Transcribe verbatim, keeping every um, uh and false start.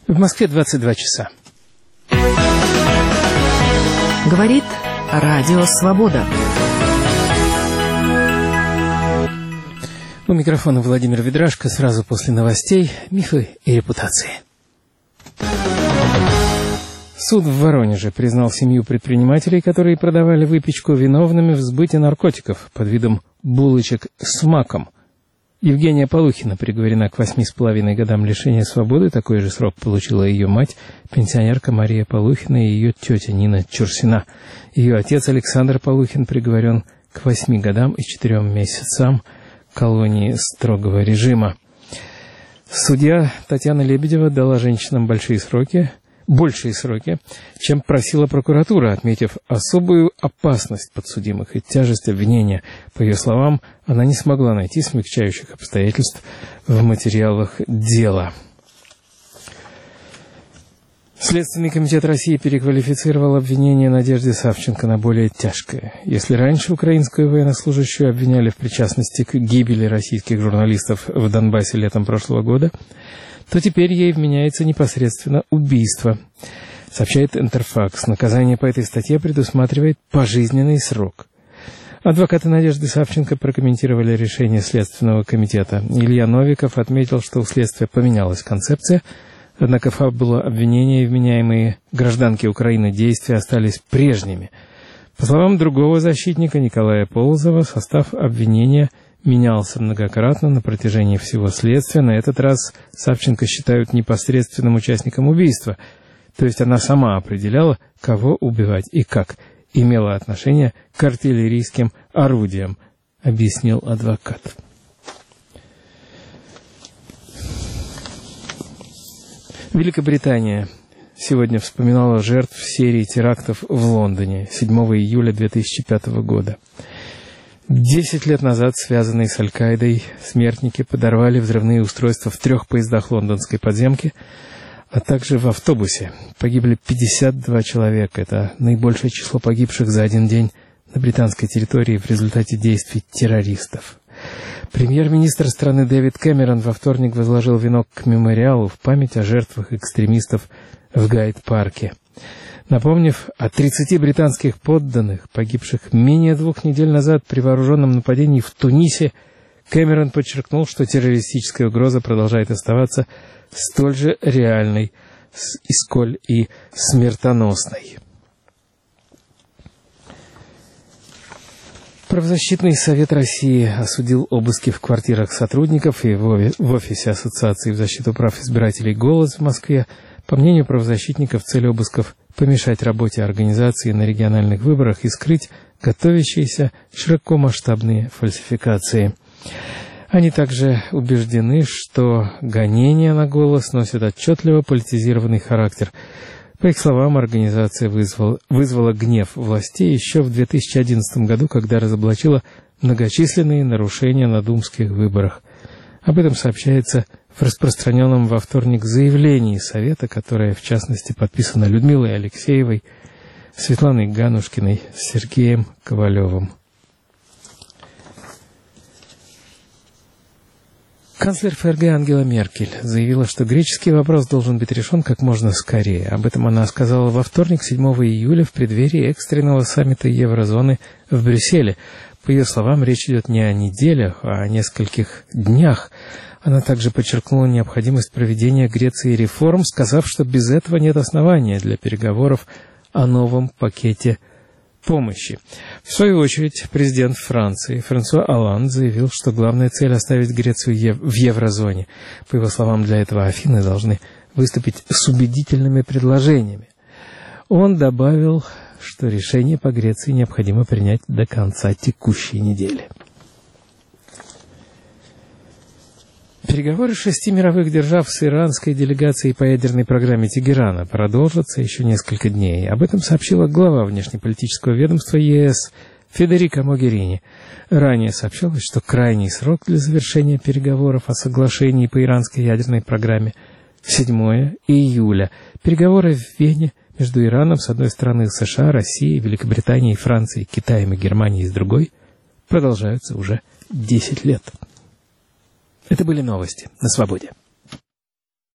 В Москве двадцать два часа. Говорит Радио Свобода. У микрофона Владимир Ведрашко. Сразу после новостей «Мифы и репутации». Суд в Воронеже признал семью предпринимателей, которые продавали выпечку, виновными в сбыте наркотиков под видом булочек с маком. Евгения Полухина приговорена к восьми с половиной годам лишения свободы. Такой же срок получила ее мать, пенсионерка Мария Полухина, и ее тетя Нина Чурсина. Ее отец Александр Полухин приговорен к восьми годам и четырем месяцам колонии строгого режима. Судья Татьяна Лебедева дала женщинам большие сроки, большие сроки, чем просила прокуратура, отметив особую опасность подсудимых и тяжесть обвинения. По ее словам, она не смогла найти смягчающих обстоятельств в материалах дела. Следственный комитет России переквалифицировал обвинение Надежды Савченко на более тяжкое. Если раньше украинскую военнослужащую обвиняли в причастности к гибели российских журналистов в Донбассе летом прошлого года, то теперь ей вменяется непосредственно убийство. Сообщает Интерфакс. Наказание по этой статье предусматривает пожизненный срок. Адвокаты Надежды Савченко прокомментировали решение Следственного комитета. Илья Новиков отметил, что у следствия поменялась концепция, однако фабула обвинения и вменяемые гражданки Украины действия остались прежними. По словам другого защитника Николая Полозова, состав обвинения менялся многократно на протяжении всего следствия. На этот раз Савченко считают непосредственным участником убийства. То есть она сама определяла, кого убивать и как. Имела отношение к артиллерийским орудиям, объяснил адвокат. Великобритания сегодня вспоминала жертв серии терактов в Лондоне седьмого июля две тысячи пятого года. Десять лет назад, связанные с Аль-Каидой, смертники подорвали взрывные устройства в трех поездах лондонской подземки, а также в автобусе. Погибли пятьдесят два человека. Это наибольшее число погибших за один день на британской территории в результате действий террористов. Премьер-министр страны Дэвид Кэмерон во вторник возложил венок к мемориалу в память о жертвах экстремистов в Гайд-парке. Напомнив о тридцати британских подданных, погибших менее двух недель назад при вооруженном нападении в Тунисе, Кэмерон подчеркнул, что террористическая угроза продолжает оставаться столь же реальной, сколь и смертоносной. Правозащитный совет России осудил обыски в квартирах сотрудников и в офисе Ассоциации в защиту прав избирателей «Голос» в Москве. По мнению правозащитников, цель обысков – помешать работе организации на региональных выборах и скрыть готовящиеся широкомасштабные фальсификации. Они также убеждены, что гонения на «Голос» носят отчетливо политизированный характер. По их словам, организация вызвала, вызвала гнев властей еще в две тысячи одиннадцатом году, когда разоблачила многочисленные нарушения на думских выборах. Об этом сообщается в распространенном во вторник заявлении Совета, которое, в частности, подписано Людмилой Алексеевой, Светланой Ганушкиной, Сергеем Ковалевым. Канцлер ФРГ Ангела Меркель заявила, что греческий вопрос должен быть решен как можно скорее. Об этом она сказала во вторник, седьмого июля, в преддверии экстренного саммита Еврозоны в Брюсселе. По ее словам, речь идет не о неделях, а о нескольких днях. Она также подчеркнула необходимость проведения Греции реформ, сказав, что без этого нет основания для переговоров о новом пакете помощи. В свою очередь, президент Франции Франсуа Олланд заявил, что главная цель — оставить Грецию ев- в еврозоне. По его словам, для этого Афины должны выступить с убедительными предложениями. Он добавил, что решение по Греции необходимо принять до конца текущей недели. Переговоры шести мировых держав с иранской делегацией по ядерной программе Тегерана продолжатся еще несколько дней. Об этом сообщила глава внешнеполитического ведомства ЕС Федерика Могерини. Ранее сообщалось, что крайний срок для завершения переговоров о соглашении по иранской ядерной программе — седьмого июля. Переговоры в Вене между Ираном с одной стороны, США, Россией, Великобританией, Францией, Китаем и Германией с другой продолжаются уже десять лет. Это были новости на Свободе.